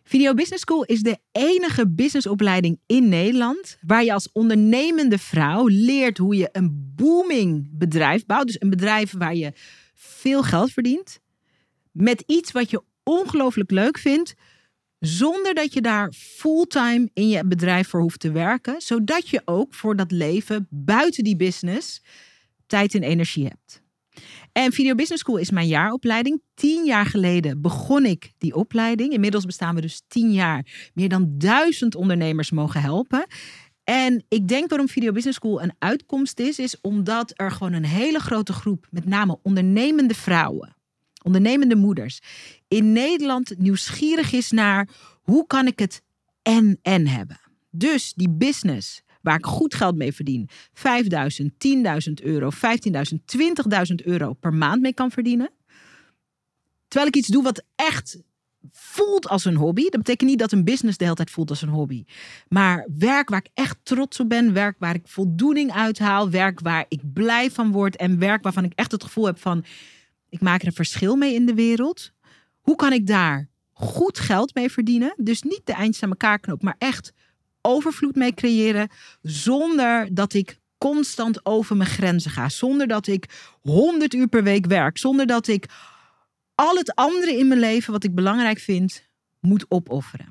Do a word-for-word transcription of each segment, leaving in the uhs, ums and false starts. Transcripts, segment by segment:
Video Business School is de enige businessopleiding in Nederland waar je als ondernemende vrouw leert hoe je een booming bedrijf bouwt. Dus een bedrijf waar je veel geld verdient. Met iets wat je ongelooflijk leuk vindt. Zonder dat je daar fulltime in je bedrijf voor hoeft te werken. Zodat je ook voor dat leven buiten die business tijd en energie hebt. En Video Business School is mijn jaaropleiding. Tien jaar geleden begon ik die opleiding. Inmiddels bestaan we dus tien jaar. Meer dan duizend ondernemers mogen helpen. En ik denk waarom Video Business School een uitkomst is, is omdat er gewoon een hele grote groep, met name ondernemende vrouwen, ondernemende moeders, in Nederland nieuwsgierig is naar hoe kan ik het en-en hebben. Dus die business waar ik goed geld mee verdien, vijfduizend, tienduizend euro, vijftienduizend, twintigduizend euro per maand mee kan verdienen. Terwijl ik iets doe wat echt voelt als een hobby. Dat betekent niet dat een business de hele tijd voelt als een hobby. Maar werk waar ik echt trots op ben. Werk waar ik voldoening uithaal. Werk waar ik blij van word. En werk waarvan ik echt het gevoel heb van, ik maak er een verschil mee in de wereld. Hoe kan ik daar goed geld mee verdienen? Dus niet de eindjes aan elkaar knopen, maar echt overvloed mee creëren. Zonder dat ik constant over mijn grenzen ga. Zonder dat ik honderd uur per week werk. Zonder dat ik al het andere in mijn leven wat ik belangrijk vind, moet opofferen.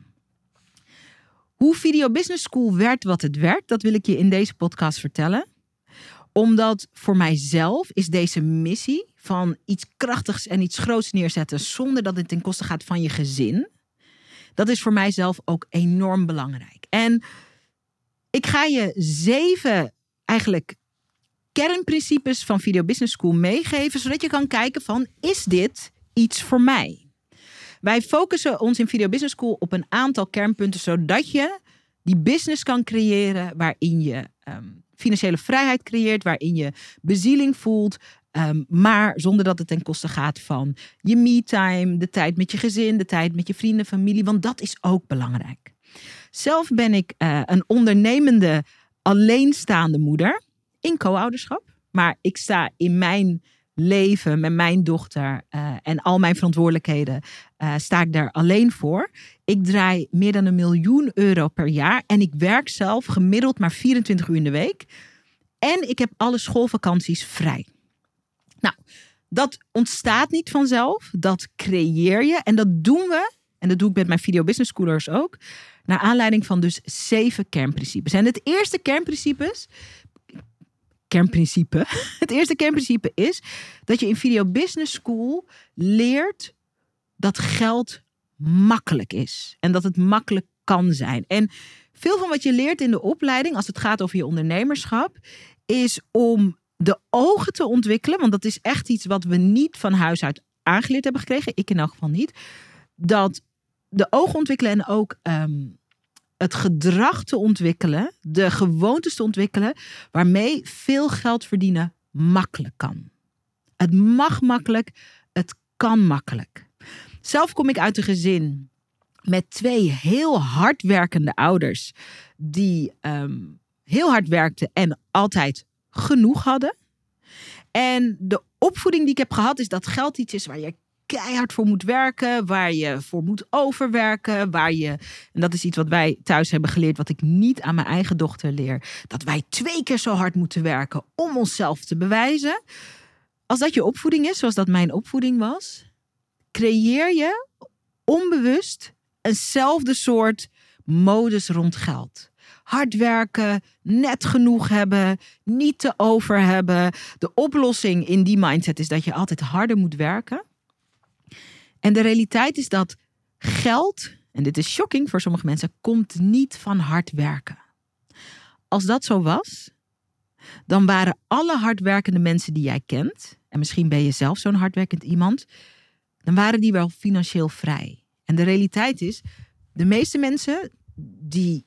Hoe Video Business School werd wat het werd, dat wil ik je in deze podcast vertellen. Omdat voor mijzelf is deze missie van iets krachtigs en iets groots neerzetten zonder dat het ten koste gaat van je gezin. Dat is voor mijzelf ook enorm belangrijk. En ik ga je zeven eigenlijk kernprincipes van Video Business School meegeven, zodat je kan kijken van, is dit iets voor mij? Wij focussen ons in Video Business School op een aantal kernpunten, zodat je die business kan creëren waarin je um, financiële vrijheid creëert, waarin je bezieling voelt, um, maar zonder dat het ten koste gaat van je me-time, de tijd met je gezin, de tijd met je vrienden, familie, want dat is ook belangrijk. Zelf ben ik uh, een ondernemende, alleenstaande moeder in co-ouderschap, maar ik sta in mijn leven met mijn dochter uh, en al mijn verantwoordelijkheden uh, sta ik daar alleen voor. Ik draai meer dan een miljoen euro per jaar en ik werk zelf gemiddeld maar vierentwintig uur in de week. En ik heb alle schoolvakanties vrij. Nou, dat ontstaat niet vanzelf. Dat creëer je en dat doen we, en dat doe ik met mijn Video Business Schoolers ook, naar aanleiding van dus zeven kernprincipes. En het eerste kernprincipes Kernprincipe. Het eerste kernprincipe is dat je in Video Business School leert dat geld makkelijk is. En dat het makkelijk kan zijn. En veel van wat je leert in de opleiding, als het gaat over je ondernemerschap, is om de ogen te ontwikkelen. Want dat is echt iets wat we niet van huis uit aangeleerd hebben gekregen. Ik in elk geval niet. Dat de ogen ontwikkelen en ook Um, het gedrag te ontwikkelen, de gewoontes te ontwikkelen, waarmee veel geld verdienen makkelijk kan. Het mag makkelijk, het kan makkelijk. Zelf kom ik uit een gezin met twee heel hardwerkende ouders die um, heel hard werkten en altijd genoeg hadden. En de opvoeding die ik heb gehad is dat geld iets is waar je keihard voor moet werken, waar je voor moet overwerken, waar je, en dat is iets wat wij thuis hebben geleerd, wat ik niet aan mijn eigen dochter leer, dat wij twee keer zo hard moeten werken om onszelf te bewijzen. Als dat je opvoeding is, zoals dat mijn opvoeding was, creëer je onbewust eenzelfde soort modus rond geld. Hard werken, net genoeg hebben, niet te over hebben. De oplossing in die mindset is dat je altijd harder moet werken. En de realiteit is dat geld, en dit is shocking voor sommige mensen, komt niet van hard werken. Als dat zo was, dan waren alle hardwerkende mensen die jij kent, en misschien ben je zelf zo'n hardwerkend iemand, dan waren die wel financieel vrij. En de realiteit is, de meeste mensen die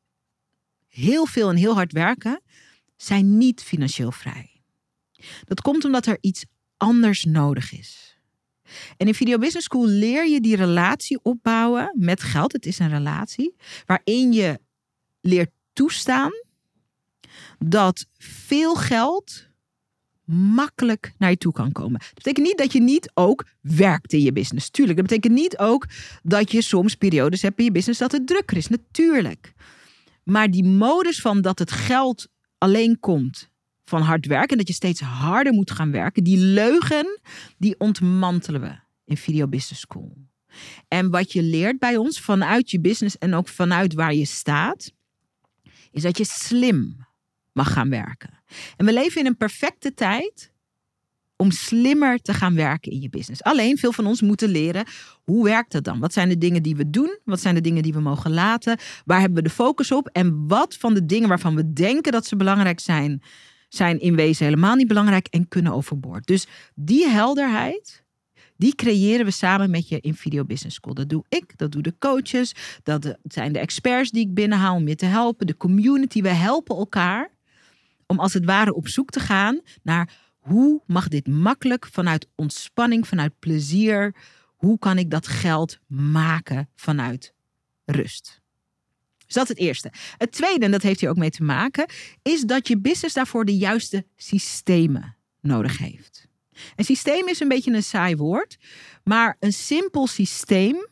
heel veel en heel hard werken, zijn niet financieel vrij. Dat komt omdat er iets anders nodig is. En in Video Business School leer je die relatie opbouwen met geld. Het is een relatie waarin je leert toestaan dat veel geld makkelijk naar je toe kan komen. Dat betekent niet dat je niet ook werkt in je business. Tuurlijk. Dat betekent niet ook dat je soms periodes hebt in je business dat het drukker is. Natuurlijk. Maar die modus van dat het geld alleen komt van hard werken en dat je steeds harder moet gaan werken, die leugen, die ontmantelen we in Video Business School. En wat je leert bij ons vanuit je business en ook vanuit waar je staat, is dat je slim mag gaan werken. En we leven in een perfecte tijd om slimmer te gaan werken in je business. Alleen, veel van ons moeten leren, hoe werkt dat dan? Wat zijn de dingen die we doen? Wat zijn de dingen die we mogen laten? Waar hebben we de focus op? En wat van de dingen waarvan we denken dat ze belangrijk zijn, zijn in wezen helemaal niet belangrijk en kunnen overboord. Dus die helderheid, die creëren we samen met je in Video Business School. Dat doe ik, dat doen de coaches, dat zijn de experts die ik binnenhaal om je te helpen. De community, we helpen elkaar om als het ware op zoek te gaan naar hoe mag dit makkelijk vanuit ontspanning, vanuit plezier. Hoe kan ik dat geld maken vanuit rust? Dus dat is het eerste. Het tweede, en dat heeft hier ook mee te maken, is dat je business daarvoor de juiste systemen nodig heeft. Een systeem is een beetje een saai woord, maar een simpel systeem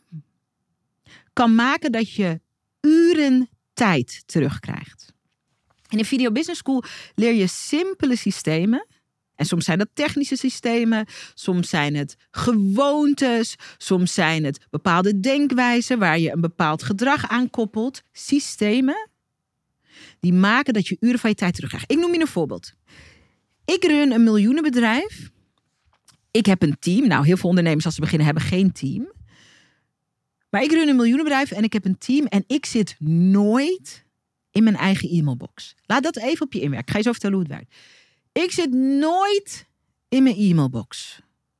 kan maken dat je uren tijd terugkrijgt. In de Video Business School leer je simpele systemen. En soms zijn dat technische systemen, soms zijn het gewoontes, soms zijn het bepaalde denkwijzen waar je een bepaald gedrag aan koppelt. Systemen die maken dat je uren van je tijd terugkrijgt. Ik noem je een voorbeeld. Ik run een miljoenenbedrijf. Ik heb een team. Nou, heel veel ondernemers als ze beginnen hebben geen team. Maar ik run een miljoenenbedrijf en ik heb een team en ik zit nooit in mijn eigen e-mailbox. Laat dat even op je inwerken. Ik ga je zo vertellen hoe het werkt. Ik zit nooit in mijn e-mailbox.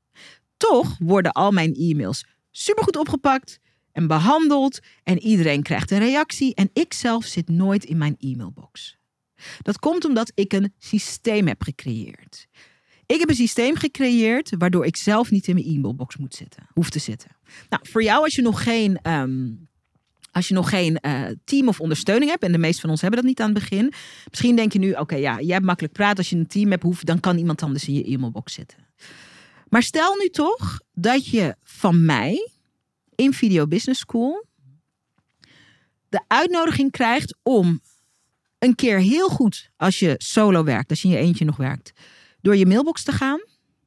Toch worden al mijn e-mails supergoed opgepakt en behandeld. En iedereen krijgt een reactie. En ik zelf zit nooit in mijn e-mailbox. Dat komt omdat ik een systeem heb gecreëerd. Ik heb een systeem gecreëerd waardoor ik zelf niet in mijn e-mailbox moet zitten, hoef te zitten. Nou, voor jou als je nog geen... Um, Als je nog geen uh, team of ondersteuning hebt, en de meeste van ons hebben dat niet aan het begin. Misschien denk je nu, oké, okay, ja, jij hebt makkelijk praten. Als je een team hebt, hoef, dan kan iemand anders in je e-mailbox zitten. Maar stel nu toch dat je van mij in Video Business School de uitnodiging krijgt om een keer heel goed, als je solo werkt, als je in je eentje nog werkt, door je mailbox te gaan.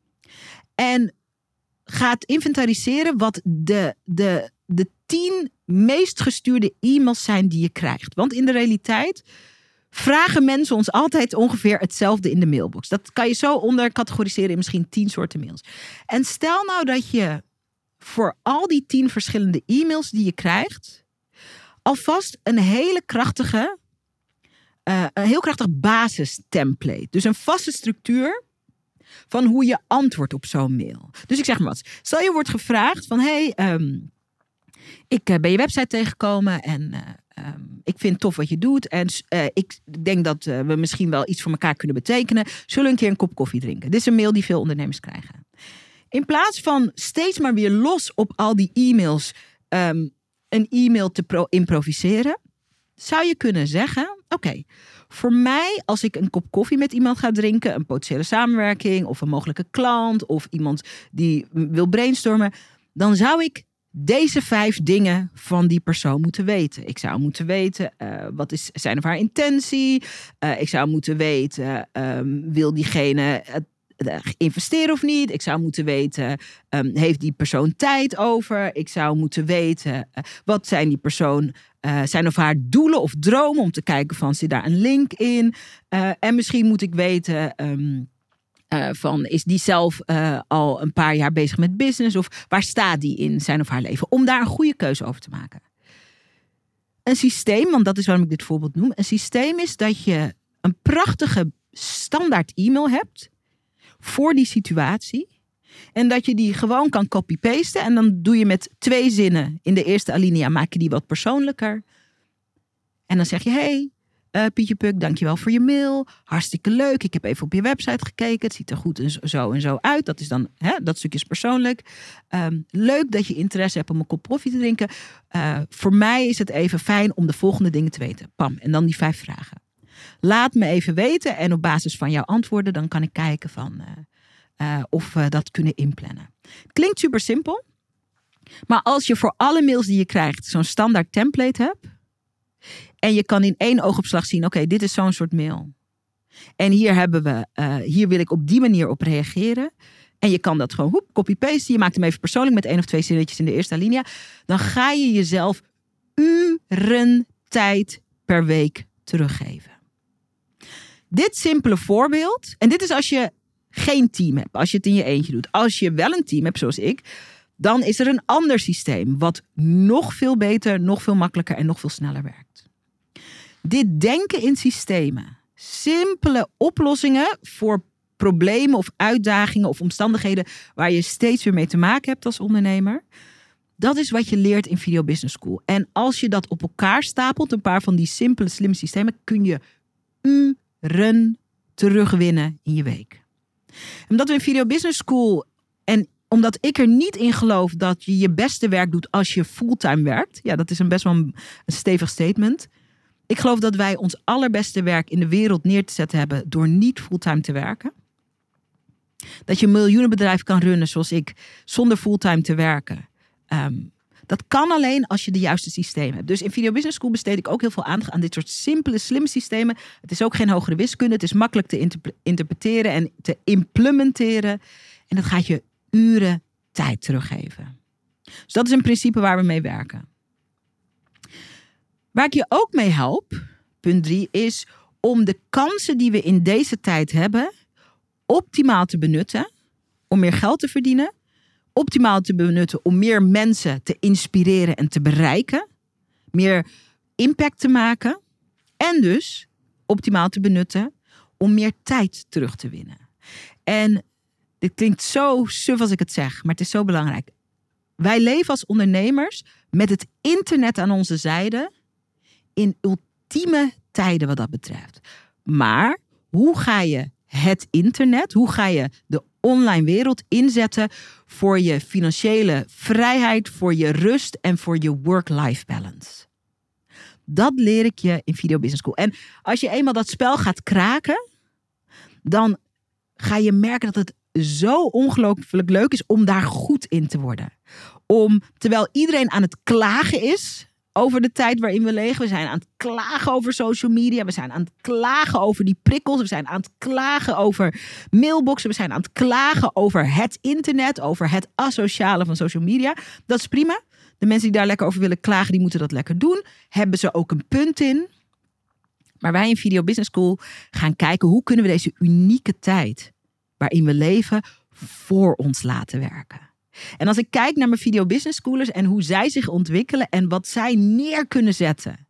En gaat inventariseren wat de, de, de tien meest gestuurde e-mails zijn die je krijgt. Want in de realiteit vragen mensen ons altijd ongeveer hetzelfde in de mailbox. Dat kan je zo ondercategoriseren in misschien tien soorten mails. En stel nou dat je voor al die tien verschillende e-mails die je krijgt, alvast een hele krachtige, uh, een heel krachtig basistemplate. Dus een vaste structuur van hoe je antwoordt op zo'n mail. Dus ik zeg maar wat. Stel je wordt gevraagd van, hey, um, ik uh, ben je website tegengekomen en uh, um, ik vind het tof wat je doet. En uh, ik denk dat uh, we misschien wel iets voor elkaar kunnen betekenen. Zullen we een keer een kop koffie drinken? Dit is een mail die veel ondernemers krijgen. In plaats van steeds maar weer los op al die e-mails um, een e-mail te pro- improviseren, zou je kunnen zeggen, oké, okay, voor mij als ik een kop koffie met iemand ga drinken, een potentiële samenwerking of een mogelijke klant of iemand die wil brainstormen, dan zou ik deze vijf dingen van die persoon moeten weten. Ik zou moeten weten, uh, wat is zijn of haar intentie? Uh, ik zou moeten weten, um, wil diegene uh, investeren of niet? Ik zou moeten weten, um, heeft die persoon tijd over? Ik zou moeten weten, uh, wat zijn die persoon, uh, zijn of haar doelen of dromen? Om te kijken van, zit daar een link in? Uh, en misschien moet ik weten, Um, Uh, van is die zelf uh, al een paar jaar bezig met business of waar staat die in zijn of haar leven? Om daar een goede keuze over te maken. Een systeem, want dat is waarom ik dit voorbeeld noem. Een systeem is dat je een prachtige standaard e-mail hebt voor die situatie. En dat je die gewoon kan copy-pasten. En dan doe je met twee zinnen in de eerste alinea, maak je die wat persoonlijker. En dan zeg je, hey, Uh, Pietje Puk, dankjewel voor je mail. Hartstikke leuk. Ik heb even op je website gekeken. Het ziet er goed en zo en zo uit. Dat is dan, hè, dat stukje is persoonlijk. Um, leuk dat je interesse hebt om een kop koffie te drinken. Uh, voor mij is het even fijn om de volgende dingen te weten. Pam. En dan die vijf vragen. Laat me even weten en op basis van jouw antwoorden dan kan ik kijken van, uh, uh, of we dat kunnen inplannen. Klinkt super simpel. Maar als je voor alle mails die je krijgt zo'n standaard template hebt. En je kan in één oogopslag zien, oké, okay, dit is zo'n soort mail. En hier hebben we, uh, hier wil ik op die manier op reageren. En je kan dat gewoon hoep, copy-paste. Je maakt hem even persoonlijk met één of twee zinnetjes in de eerste alinea. Dan ga je jezelf uren tijd per week teruggeven. Dit simpele voorbeeld. En dit is als je geen team hebt. Als je het in je eentje doet. Als je wel een team hebt zoals ik. Dan is er een ander systeem. Wat nog veel beter, nog veel makkelijker en nog veel sneller werkt. Dit denken in systemen. Simpele oplossingen voor problemen of uitdagingen of omstandigheden waar je steeds weer mee te maken hebt als ondernemer. Dat is wat je leert in Video Business School. En als je dat op elkaar stapelt, een paar van die simpele, slimme systemen, kun je uren terugwinnen in je week. Omdat we in Video Business School en omdat ik er niet in geloof dat je je beste werk doet als je fulltime werkt. Ja, dat is een best wel een, een stevig statement. Ik geloof dat wij ons allerbeste werk in de wereld neer te zetten hebben door niet fulltime te werken. Dat je een miljoenenbedrijf kan runnen zoals ik zonder fulltime te werken. Um, dat kan alleen als je de juiste systemen hebt. Dus in Video Business School besteed ik ook heel veel aandacht aan dit soort simpele, slimme systemen. Het is ook geen hogere wiskunde. Het is makkelijk te interp- interpreteren en te implementeren. En dat gaat je uren tijd teruggeven. Dus dat is een principe waar we mee werken. Waar ik je ook mee help, punt drie, is om de kansen die we in deze tijd hebben optimaal te benutten. Om meer geld te verdienen. Optimaal te benutten om meer mensen te inspireren en te bereiken. Meer impact te maken. En dus optimaal te benutten om meer tijd terug te winnen. En dit klinkt zo suf als ik het zeg, maar het is zo belangrijk. Wij leven als ondernemers met het internet aan onze zijde in ultieme tijden wat dat betreft. Maar hoe ga je het internet, hoe ga je de online wereld inzetten voor je financiële vrijheid, voor je rust en voor je work-life balance? Dat leer ik je in Video Business School. En als je eenmaal dat spel gaat kraken, dan ga je merken dat het zo ongelooflijk leuk is om daar goed in te worden. Om, terwijl iedereen aan het klagen is over de tijd waarin we leven. We zijn aan het klagen over social media. We zijn aan het klagen over die prikkels. We zijn aan het klagen over mailboxen. We zijn aan het klagen over het internet. Over het asociale van social media. Dat is prima. De mensen die daar lekker over willen klagen, die moeten dat lekker doen. Hebben ze ook een punt in. Maar wij in Video Business School gaan kijken hoe kunnen we deze unieke tijd waarin we leven voor ons laten werken. En als ik kijk naar mijn Video Business Schoolers en hoe zij zich ontwikkelen en wat zij neer kunnen zetten.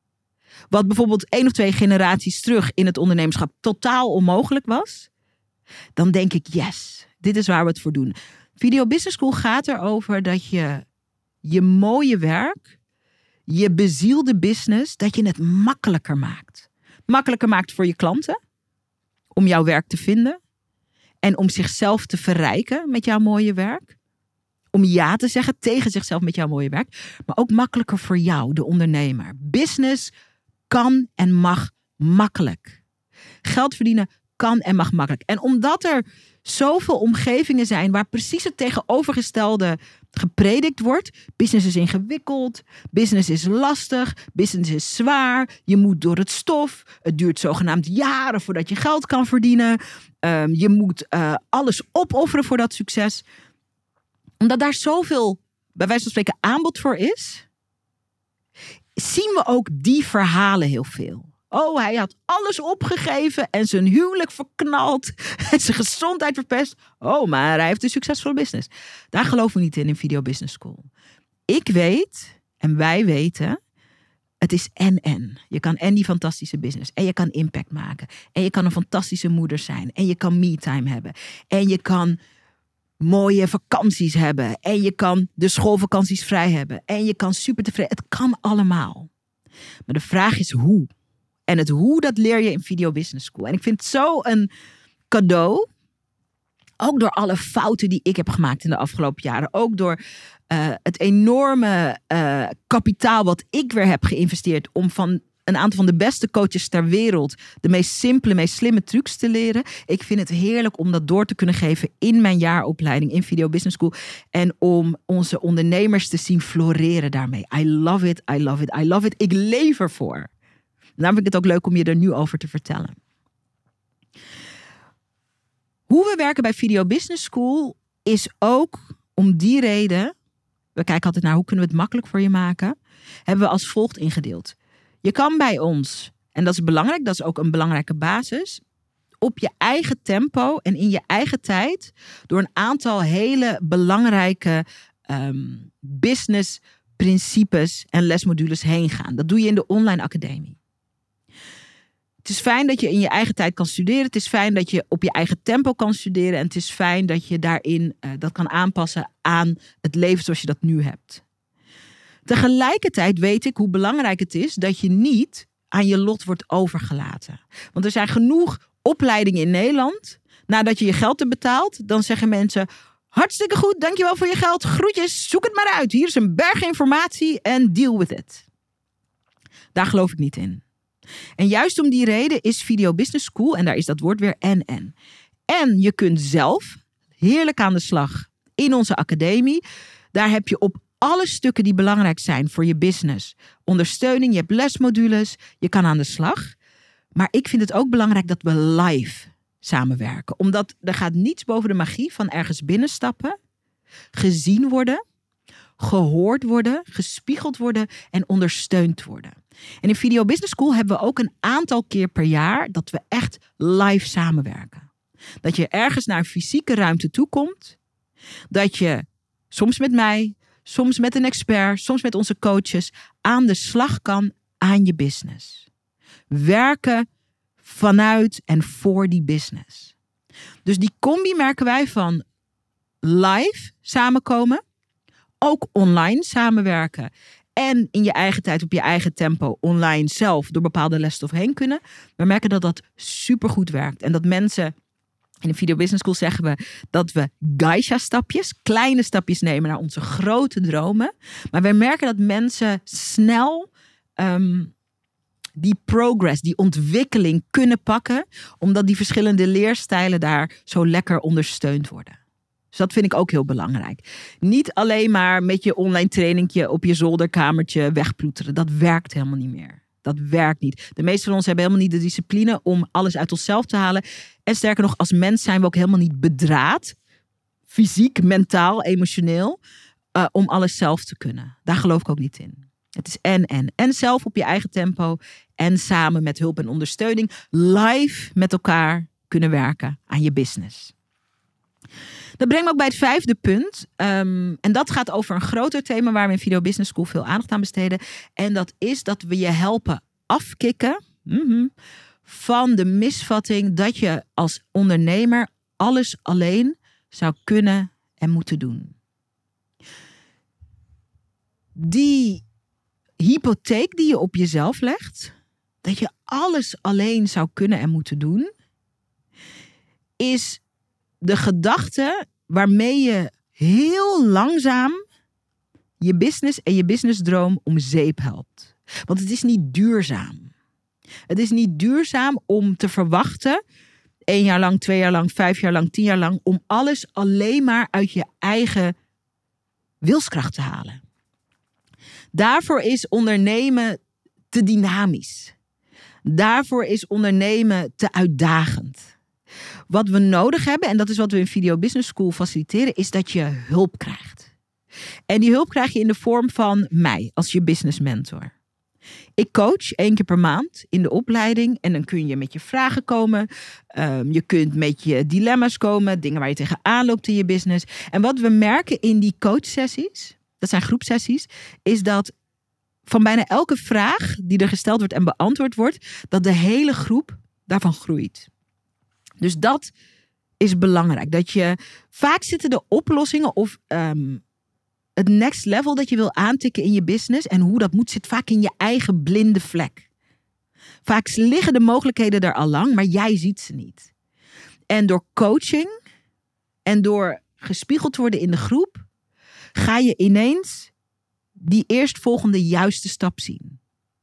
Wat bijvoorbeeld één of twee generaties terug in het ondernemerschap totaal onmogelijk was. Dan denk ik, yes, dit is waar we het voor doen. Video Business School gaat erover dat je je mooie werk, je bezielde business, dat je het makkelijker maakt. Makkelijker maakt voor je klanten. Om jouw werk te vinden. En om zichzelf te verrijken met jouw mooie werk. Om ja te zeggen tegen zichzelf met jouw mooie werk. Maar ook makkelijker voor jou, de ondernemer. Business kan en mag makkelijk. Geld verdienen kan en mag makkelijk. En omdat er zoveel omgevingen zijn waar precies het tegenovergestelde gepredikt wordt. Business is ingewikkeld. Business is lastig. Business is zwaar. Je moet door het stof. Het duurt zogenaamd jaren voordat je geld kan verdienen. Um, je moet uh, alles opofferen voor dat succes. Omdat daar zoveel, bij wijze van spreken, aanbod voor is, zien we ook die verhalen heel veel. Oh, hij had alles opgegeven en zijn huwelijk verknald en zijn gezondheid verpest. Oh, maar hij heeft een succesvolle business. Daar geloven we niet in in Video Business School. Ik weet, en wij weten, het is en-en. Je kan en die fantastische business. En je kan impact maken. En je kan een fantastische moeder zijn. En je kan me-time hebben. En je kan mooie vakanties hebben. En je kan de schoolvakanties vrij hebben. En je kan super tevreden. Het kan allemaal. Maar de vraag is hoe. En het hoe, dat leer je in Video Business School. En ik vind het zo een cadeau. Ook door alle fouten die ik heb gemaakt in de afgelopen jaren. Ook door uh, het enorme uh, kapitaal wat ik weer heb geïnvesteerd. Om van een aantal van de beste coaches ter wereld de meest simpele, meest slimme trucs te leren. Ik vind het heerlijk om dat door te kunnen geven in mijn jaaropleiding in Video Business School. En om onze ondernemers te zien floreren daarmee. I love it, I love it, I love it. Ik leef ervoor. Daarom vind ik het ook leuk om je er nu over te vertellen. Hoe we werken bij Video Business School is ook om die reden. We kijken altijd naar hoe kunnen we het makkelijk voor je maken. Hebben we als volgt ingedeeld. Je kan bij ons, en dat is belangrijk, dat is ook een belangrijke basis, op je eigen tempo en in je eigen tijd door een aantal hele belangrijke um, business principes en lesmodules heen gaan. Dat doe je in de online academie. Het is fijn dat je in je eigen tijd kan studeren. Het is fijn dat je op je eigen tempo kan studeren. En het is fijn dat je daarin uh, dat kan aanpassen aan het leven zoals je dat nu hebt. Tegelijkertijd weet ik hoe belangrijk het is dat je niet aan je lot wordt overgelaten. Want er zijn genoeg opleidingen in Nederland. Nadat je je geld hebt betaald, dan zeggen mensen: hartstikke goed, dankjewel voor je geld. Groetjes, zoek het maar uit. Hier is een berg informatie en deal with it. Daar geloof ik niet in. En juist om die reden is Video Business School, en daar is dat woord weer en en. En je kunt zelf heerlijk aan de slag in onze academie. Daar heb je op alle stukken die belangrijk zijn voor je business ondersteuning. Je hebt lesmodules, je kan aan de slag. Maar ik vind het ook belangrijk dat we live samenwerken. Omdat er gaat niets boven de magie van ergens binnenstappen, gezien worden, gehoord worden, gespiegeld worden en ondersteund worden. En in Video Business School hebben we ook een aantal keer per jaar dat we echt live samenwerken. Dat je ergens naar een fysieke ruimte toe komt. Dat je soms met mij, soms met een expert, soms met onze coaches aan de slag kan aan je business. Werken vanuit en voor die business. Dus die combi merken wij van live samenkomen, ook online samenwerken en in je eigen tijd op je eigen tempo online zelf door bepaalde lesstof heen kunnen. We merken dat dat supergoed werkt en dat mensen, in de Video Business School zeggen we dat we geisha-stapjes, kleine stapjes nemen naar onze grote dromen. Maar we merken dat mensen snel um, die progress, die ontwikkeling kunnen pakken, omdat die verschillende leerstijlen daar zo lekker ondersteund worden. Dus dat vind ik ook heel belangrijk. Niet alleen maar met je online trainingje op je zolderkamertje wegploeteren. Dat werkt helemaal niet meer. Dat werkt niet. De meeste van ons hebben helemaal niet de discipline om alles uit onszelf te halen. En sterker nog, als mens zijn we ook helemaal niet bedraad. Fysiek, mentaal, emotioneel. Uh, om alles zelf te kunnen. Daar geloof ik ook niet in. Het is en en. En zelf op je eigen tempo. En samen met hulp en ondersteuning. Live met elkaar kunnen werken aan je business. Dat brengt me ook bij het vijfde punt. Um, en dat gaat over een groter thema waar we in Video Business School veel aandacht aan besteden. En dat is dat we je helpen afkicken mm-hmm, van de misvatting dat je als ondernemer alles alleen zou kunnen en moeten doen. Die hypotheek die je op jezelf legt, dat je alles alleen zou kunnen en moeten doen, is de gedachte waarmee je heel langzaam je business en je businessdroom om zeep helpt. Want het is niet duurzaam. Het is niet duurzaam om te verwachten, één jaar lang, twee jaar lang, vijf jaar lang, tien jaar lang, om alles alleen maar uit je eigen wilskracht te halen. Daarvoor is ondernemen te dynamisch. Daarvoor is ondernemen te uitdagend. Wat we nodig hebben, en dat is wat we in Video Business School faciliteren, is dat je hulp krijgt. En die hulp krijg je in de vorm van mij als je business mentor. Ik coach één keer per maand in de opleiding en dan kun je met je vragen komen. Um, je kunt met je dilemma's komen, dingen waar je tegenaan loopt in je business. En wat we merken in die coachsessies, dat zijn groepsessies, is dat van bijna elke vraag die er gesteld wordt en beantwoord wordt, dat de hele groep daarvan groeit. Dus dat is belangrijk. Dat je, vaak zitten de oplossingen of um, het next level dat je wil aantikken in je business en hoe dat moet, zit vaak in je eigen blinde vlek. Vaak liggen de mogelijkheden er al lang, maar jij ziet ze niet. En door coaching en door gespiegeld te worden in de groep, ga je ineens die eerstvolgende juiste stap zien.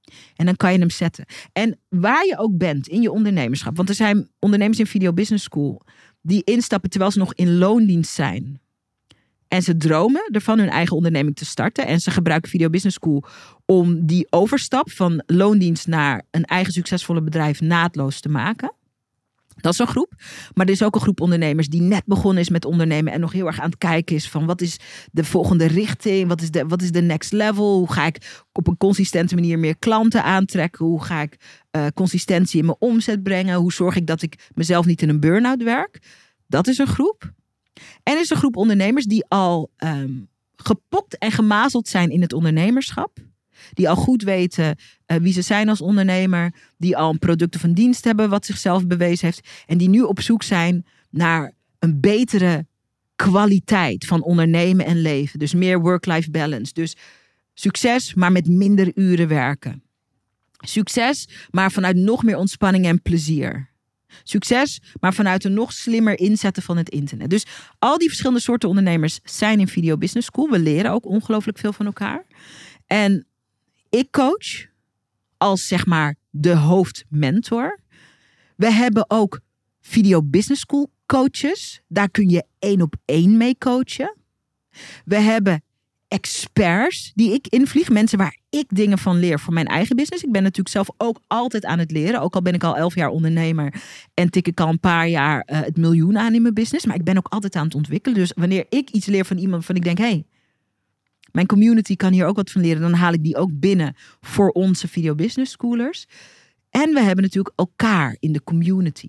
En dan kan je hem zetten. En waar je ook bent in je ondernemerschap. Want er zijn ondernemers in Video Business School die instappen terwijl ze nog in loondienst zijn. En ze dromen ervan hun eigen onderneming te starten. En ze gebruiken Video Business School om die overstap van loondienst naar een eigen succesvolle bedrijf naadloos te maken. Dat is een groep. Maar er is ook een groep ondernemers die net begonnen is met ondernemen en nog heel erg aan het kijken is van wat is de volgende richting? Wat is de, wat is de next level? Hoe ga ik op een consistente manier meer klanten aantrekken? Hoe ga ik uh, consistentie in mijn omzet brengen? Hoe zorg ik dat ik mezelf niet in een burn-out werk? Dat is een groep. En er is een groep ondernemers die al um, gepokt en gemazeld zijn in het ondernemerschap. Die al goed weten uh, wie ze zijn als ondernemer. Die al een product of een dienst hebben wat zichzelf bewezen heeft. En die nu op zoek zijn naar een betere kwaliteit van ondernemen en leven. Dus meer work-life balance. Dus succes, maar met minder uren werken. Succes, maar vanuit nog meer ontspanning en plezier. Succes, maar vanuit een nog slimmer inzetten van het internet. Dus al die verschillende soorten ondernemers zijn in Video Business School. We leren ook ongelooflijk veel van elkaar. En ik coach als zeg maar de hoofdmentor. We hebben ook Video Business School coaches. Daar kun je één op één mee coachen. We hebben experts die ik invlieg. Mensen waar ik dingen van leer voor mijn eigen business. Ik ben natuurlijk zelf ook altijd aan het leren. Ook al ben ik al elf jaar ondernemer. En tik ik al een paar jaar uh, het miljoen aan in mijn business. Maar ik ben ook altijd aan het ontwikkelen. Dus wanneer ik iets leer van iemand van ik denk, hé, hey, mijn community kan hier ook wat van leren. Dan haal ik die ook binnen voor onze Video Business Schoolers. En we hebben natuurlijk elkaar in de community.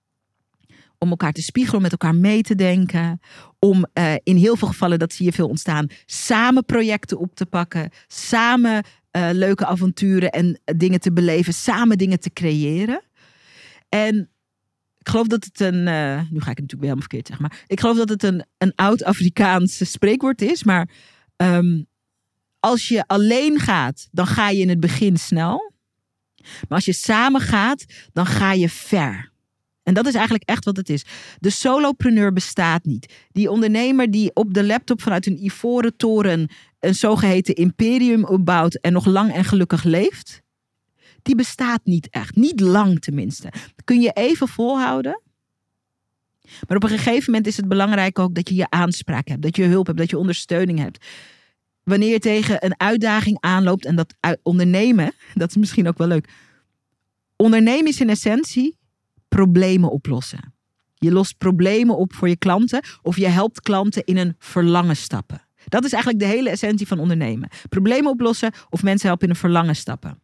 Om elkaar te spiegelen, om met elkaar mee te denken. Om uh, in heel veel gevallen, dat zie je veel ontstaan, samen projecten op te pakken. Samen uh, leuke avonturen en uh, dingen te beleven. Samen dingen te creëren. En ik geloof dat het een, uh, nu ga ik het natuurlijk weer helemaal verkeerd zeggen. Maar ik geloof dat het een, een oud Afrikaans spreekwoord is. Maar um, als je alleen gaat, dan ga je in het begin snel. Maar als je samen gaat, dan ga je ver. En dat is eigenlijk echt wat het is. De solopreneur bestaat niet. Die ondernemer die op de laptop vanuit een ivoren toren een zogeheten imperium opbouwt en nog lang en gelukkig leeft, die bestaat niet echt. Niet lang tenminste. Kun je even volhouden. Maar op een gegeven moment is het belangrijk ook dat je je aanspraak hebt. Dat je hulp hebt, dat je ondersteuning hebt. Wanneer je tegen een uitdaging aanloopt en dat ondernemen, dat is misschien ook wel leuk. Ondernemen is in essentie problemen oplossen. Je lost problemen op voor je klanten of je helpt klanten in een verlangen stappen. Dat is eigenlijk de hele essentie van ondernemen. Problemen oplossen of mensen helpen in een verlangen stappen.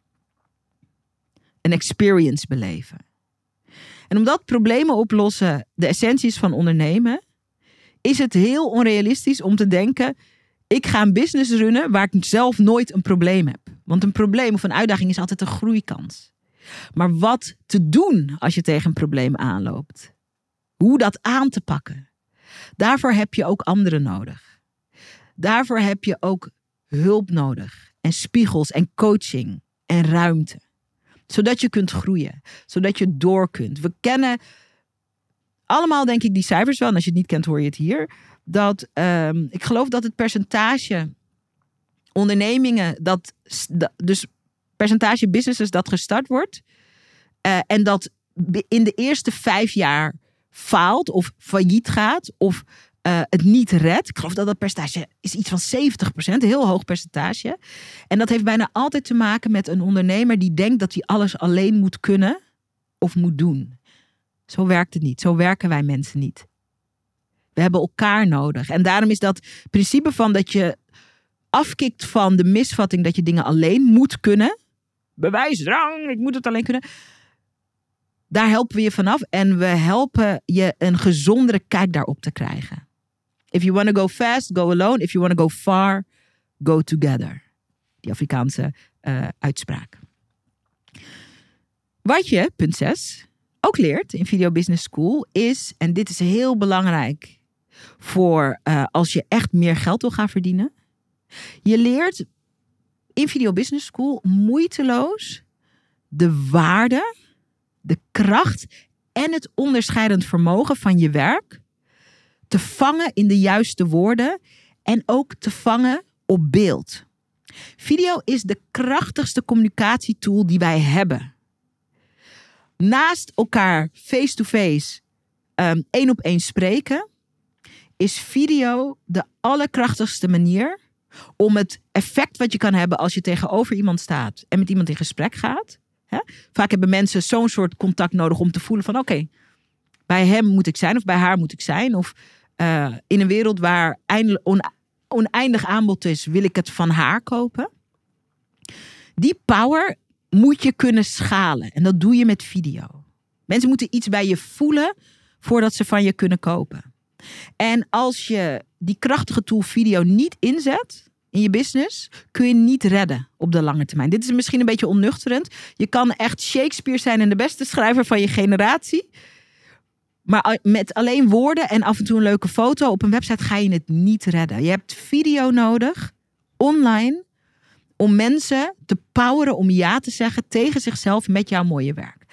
Een experience beleven. En omdat problemen oplossen de essentie is van ondernemen, is het heel onrealistisch om te denken, ik ga een business runnen waar ik zelf nooit een probleem heb. Want een probleem of een uitdaging is altijd een groeikans. Maar wat te doen als je tegen een probleem aanloopt? Hoe dat aan te pakken? Daarvoor heb je ook anderen nodig. Daarvoor heb je ook hulp nodig. En spiegels en coaching en ruimte. Zodat je kunt groeien. Zodat je door kunt. We kennen allemaal denk ik die cijfers wel. En als je het niet kent hoor je het hier. Dat um, ik geloof dat het percentage ondernemingen dat dus percentage businesses dat gestart wordt. Uh, en dat in de eerste vijf jaar faalt of failliet gaat. Of uh, het niet redt. Ik geloof dat dat percentage is iets van zeventig procent. Een heel hoog percentage. En dat heeft bijna altijd te maken met een ondernemer die denkt dat hij alles alleen moet kunnen. Of moet doen. Zo werkt het niet. Zo werken wij mensen niet. We hebben elkaar nodig. En daarom is dat principe van dat je afkikt van de misvatting dat je dingen alleen moet kunnen. Bewijsdrang, ik moet het alleen kunnen. Daar helpen we je vanaf. En we helpen je een gezondere kijk daarop te krijgen. If you want to go fast, go alone. If you want to go far, go together. Die Afrikaanse uh, uitspraak. Wat je, punt zes, ook leert in Video Business School is, en dit is heel belangrijk voor uh, als je echt meer geld wil gaan verdienen. Je leert in Video Business School moeiteloos de waarde, de kracht en het onderscheidend vermogen van je werk te vangen in de juiste woorden en ook te vangen op beeld. Video is de krachtigste communicatietool die wij hebben. Naast elkaar face-to-face um, één op één spreken, is video de allerkrachtigste manier om het effect wat je kan hebben als je tegenover iemand staat en met iemand in gesprek gaat. Hè? Vaak hebben mensen zo'n soort contact nodig om te voelen van oké, okay, bij hem moet ik zijn of bij haar moet ik zijn. Of uh, in een wereld waar on, oneindig aanbod is, wil ik het van haar kopen. Die power moet je kunnen schalen. En dat doe je met video. Mensen moeten iets bij je voelen voordat ze van je kunnen kopen. En als je die krachtige tool video niet inzet in je business, kun je niet redden op de lange termijn. Dit is misschien een beetje onnuchterend. Je kan echt Shakespeare zijn en de beste schrijver van je generatie. Maar met alleen woorden en af en toe een leuke foto op een website ga je het niet redden. Je hebt video nodig, online, om mensen te poweren om ja te zeggen tegen zichzelf met jouw mooie werk.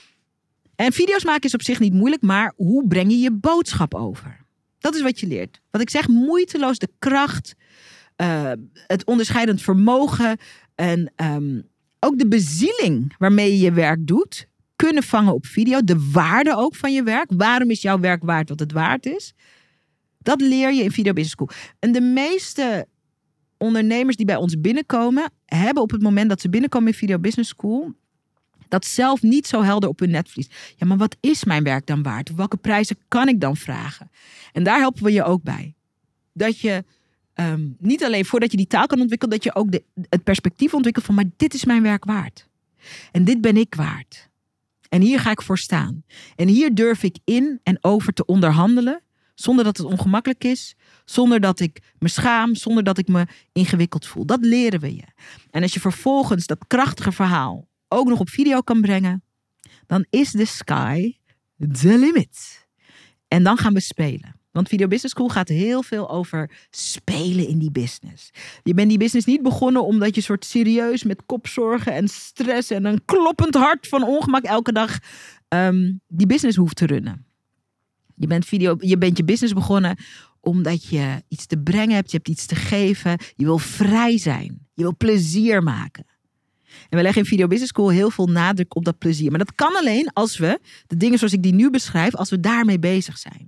En video's maken is op zich niet moeilijk, maar hoe breng je je boodschap over? Dat is wat je leert. Wat ik zeg, moeiteloos de kracht, uh, het onderscheidend vermogen en um, ook de bezieling waarmee je je werk doet, kunnen vangen op video. De waarde ook van je werk. Waarom is jouw werk waard wat het waard is? Dat leer je in Video Business School. En de meeste ondernemers die bij ons binnenkomen, hebben op het moment dat ze binnenkomen in Video Business School, dat zelf niet zo helder op hun netvlies. Ja, maar wat is mijn werk dan waard? Welke prijzen kan ik dan vragen? En daar helpen we je ook bij. Dat je um, niet alleen voordat je die taal kan ontwikkelen, dat je ook de, het perspectief ontwikkelt van, maar dit is mijn werk waard. En dit ben ik waard. En hier ga ik voor staan. En hier durf ik in en over te onderhandelen, zonder dat het ongemakkelijk is, zonder dat ik me schaam, zonder dat ik me ingewikkeld voel. Dat leren we je. En als je vervolgens dat krachtige verhaal ook nog op video kan brengen, dan is the sky the limit. En dan gaan we spelen. Want Video Business School gaat heel veel over spelen in die business. Je bent die business niet begonnen omdat je soort serieus met kopzorgen en stress en een kloppend hart van ongemak elke dag um, die business hoeft te runnen. Je bent, video, je bent je business begonnen omdat je iets te brengen hebt, je hebt iets te geven. Je wil vrij zijn. Je wil plezier maken. En we leggen in Video Business School heel veel nadruk op dat plezier. Maar dat kan alleen als we de dingen zoals ik die nu beschrijf, als we daarmee bezig zijn.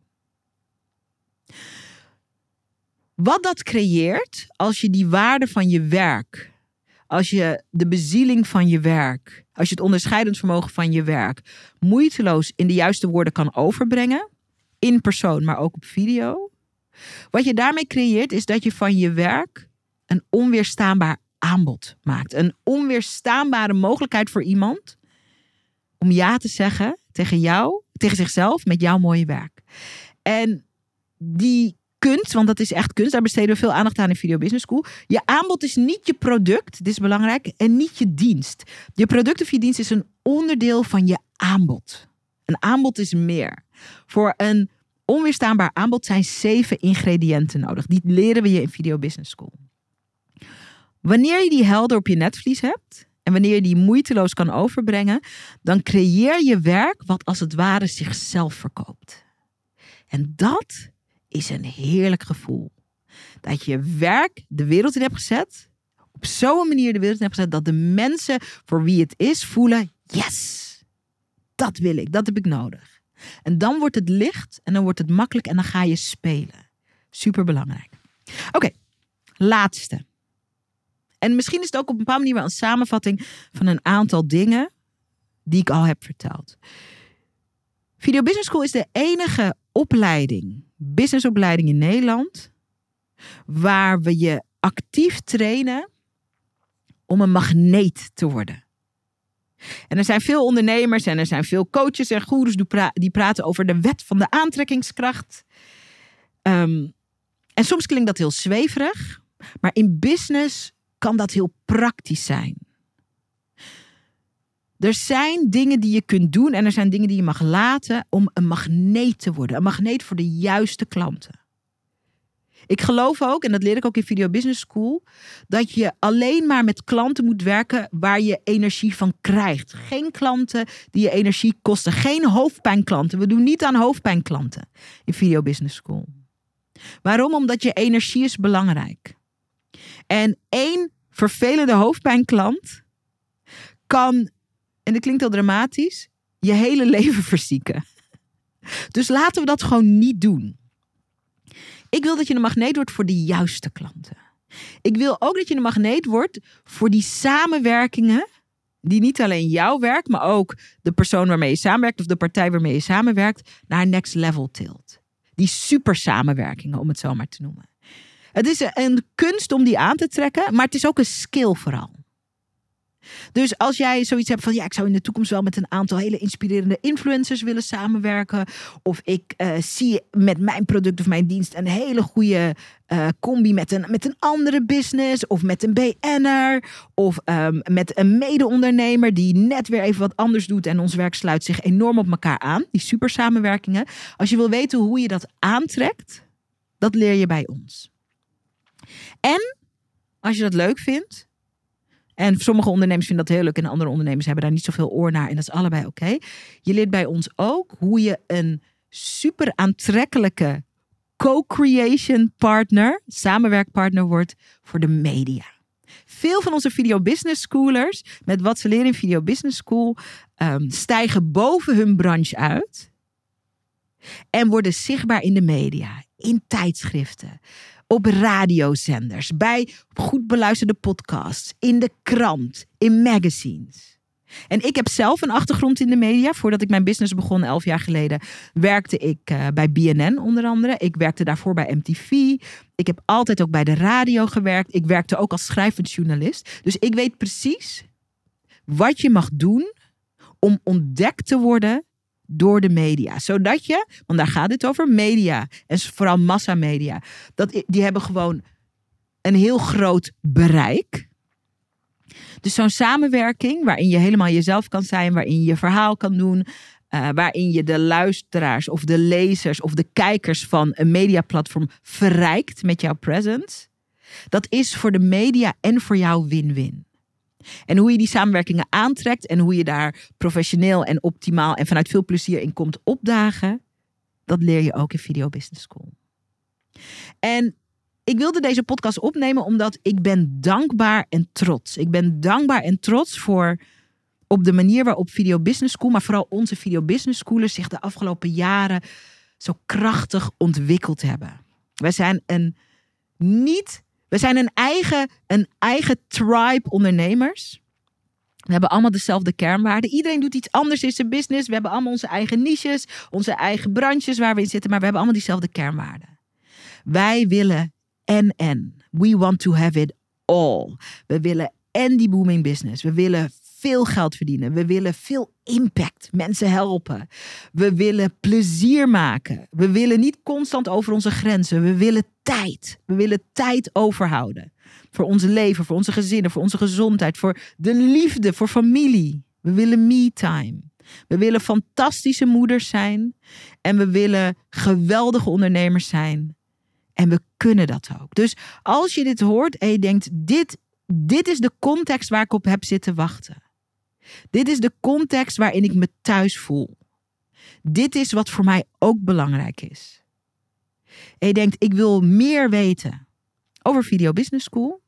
Wat dat creëert als je die waarde van je werk, als je de bezieling van je werk, als je het onderscheidend vermogen van je werk moeiteloos in de juiste woorden kan overbrengen, in persoon, maar ook op video. Wat je daarmee creëert is dat je van je werk een onweerstaanbaar aanbod maakt. Een onweerstaanbare mogelijkheid voor iemand om ja te zeggen tegen jou, tegen zichzelf met jouw mooie werk. En die kunst, want dat is echt kunst, daar besteden we veel aandacht aan in Video Business School. Je aanbod is niet je product, dit is belangrijk, en niet je dienst. Je product of je dienst is een onderdeel van je aanbod. Een aanbod is meer. Voor een onweerstaanbaar aanbod zijn zeven ingrediënten nodig. Die leren we je in Video Business School. Wanneer je die helder op je netvlies hebt en wanneer je die moeiteloos kan overbrengen, dan creëer je werk wat als het ware zichzelf verkoopt. En dat is een heerlijk gevoel. Dat je werk de wereld in hebt gezet, op zo'n manier de wereld in hebt gezet, dat de mensen voor wie het is voelen, yes, dat wil ik, dat heb ik nodig. En dan wordt het licht en dan wordt het makkelijk en dan ga je spelen. Superbelangrijk. Oké, okay, laatste. En misschien is het ook op een bepaalde manier wel een samenvatting van een aantal dingen die ik al heb verteld. Video Business School is de enige opleiding, businessopleiding in Nederland, waar we je actief trainen om een magneet te worden. En er zijn veel ondernemers en er zijn veel coaches en goeroes die, pra- die praten over de wet van de aantrekkingskracht. Um, en soms klinkt dat heel zweverig, maar in business kan dat heel praktisch zijn. Er zijn dingen die je kunt doen en er zijn dingen die je mag laten om een magneet te worden. Een magneet voor de juiste klanten. Ik geloof ook, en dat leer ik ook in Video Business School, dat je alleen maar met klanten moet werken waar je energie van krijgt. Geen klanten die je energie kosten. Geen hoofdpijnklanten. We doen niet aan hoofdpijnklanten in Video Business School. Waarom? Omdat je energie is belangrijk. En één vervelende hoofdpijnklant kan, en dat klinkt heel dramatisch, je hele leven verzieken. Dus laten we dat gewoon niet doen. Ik wil dat je een magneet wordt voor de juiste klanten. Ik wil ook dat je een magneet wordt voor die samenwerkingen die niet alleen jouw werk, maar ook de persoon waarmee je samenwerkt of de partij waarmee je samenwerkt naar next level tilt. Die super samenwerkingen, om het zo maar te noemen. Het is een kunst om die aan te trekken, maar het is ook een skill vooral. Dus als jij zoiets hebt van, ja, ik zou in de toekomst wel met een aantal hele inspirerende influencers willen samenwerken. Of ik uh, zie met mijn product of mijn dienst een hele goede uh, combi met een, met een andere business. Of met een B N'er. Of um, met een mede-ondernemer die net weer even wat anders doet. En ons werk sluit zich enorm op elkaar aan. Die super samenwerkingen. Als je wil weten hoe je dat aantrekt, dat leer je bij ons. En als je dat leuk vindt. En sommige ondernemers vinden dat heel leuk en andere ondernemers hebben daar niet zoveel oor naar. En dat is allebei oké. Okay. Je leert bij ons ook hoe je een super aantrekkelijke co-creation partner, samenwerkpartner wordt voor de media. Veel van onze Video Business Schoolers, met wat ze leren in Video Business School, um, stijgen boven hun branche uit. En worden zichtbaar in de media, in tijdschriften. Op radiozenders, bij goed beluisterde podcasts, in de krant, in magazines. En ik heb zelf een achtergrond in de media. Voordat ik mijn business begon, elf jaar geleden, werkte ik uh, bij B N N onder andere. Ik werkte daarvoor bij M T V. Ik heb altijd ook bij de radio gewerkt. Ik werkte ook als schrijvend journalist. Dus ik weet precies wat je mag doen om ontdekt te worden door de media. Zodat je, want daar gaat het over, media. En vooral massamedia. Dat, die hebben gewoon een heel groot bereik. Dus zo'n samenwerking waarin je helemaal jezelf kan zijn. Waarin je je verhaal kan doen. Uh, waarin je de luisteraars of de lezers of de kijkers van een mediaplatform verrijkt met jouw presence. Dat is voor de media en voor jou win-win. En hoe je die samenwerkingen aantrekt en hoe je daar professioneel en optimaal en vanuit veel plezier in komt opdagen, dat leer je ook in Video Business School. En ik wilde deze podcast opnemen omdat ik ben dankbaar en trots. Ik ben dankbaar en trots voor op de manier waarop Video Business School, maar vooral onze Video Business Schoolers zich de afgelopen jaren zo krachtig ontwikkeld hebben. Wij zijn een niet... We zijn een eigen, een eigen tribe ondernemers. We hebben allemaal dezelfde kernwaarden. Iedereen doet iets anders in zijn business. We hebben allemaal onze eigen niches, onze eigen branches waar we in zitten. Maar we hebben allemaal diezelfde kernwaarden. Wij willen en en. We want to have it all. We willen en die booming business. We willen veel geld verdienen. We willen veel impact. Mensen helpen. We willen plezier maken. We willen niet constant over onze grenzen. We willen tijd. We willen tijd overhouden. Voor ons leven, voor onze gezinnen, voor onze gezondheid, voor de liefde, voor familie. We willen me-time. We willen fantastische moeders zijn. En we willen geweldige ondernemers zijn. En we kunnen dat ook. Dus als je dit hoort en je denkt, dit, dit is de context waar ik op heb zitten wachten. Dit is de context waarin ik me thuis voel. Dit is wat voor mij ook belangrijk is. En je denkt, ik wil meer weten over Video Business School.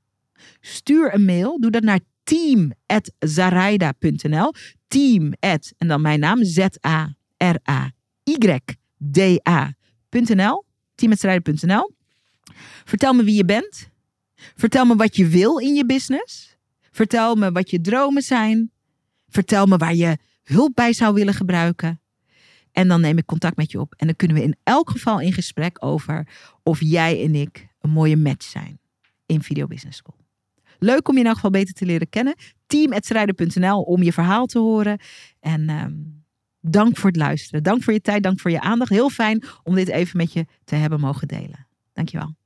Stuur een mail. Doe dat naar team at zaraida punt n l. Team at, en dan mijn naam, Z A R A Y D A punt n l. team at zaraida punt n l. Vertel me wie je bent. Vertel me wat je wil in je business. Vertel me wat je dromen zijn. Vertel me waar je hulp bij zou willen gebruiken. En dan neem ik contact met je op. En dan kunnen we in elk geval in gesprek over of jij en ik een mooie match zijn in Video Business School. Leuk om je in elk geval beter te leren kennen. team at zaraida punt n l om je verhaal te horen. En um, dank voor het luisteren. Dank voor je tijd, dank voor je aandacht. Heel fijn om dit even met je te hebben mogen delen. Dankjewel.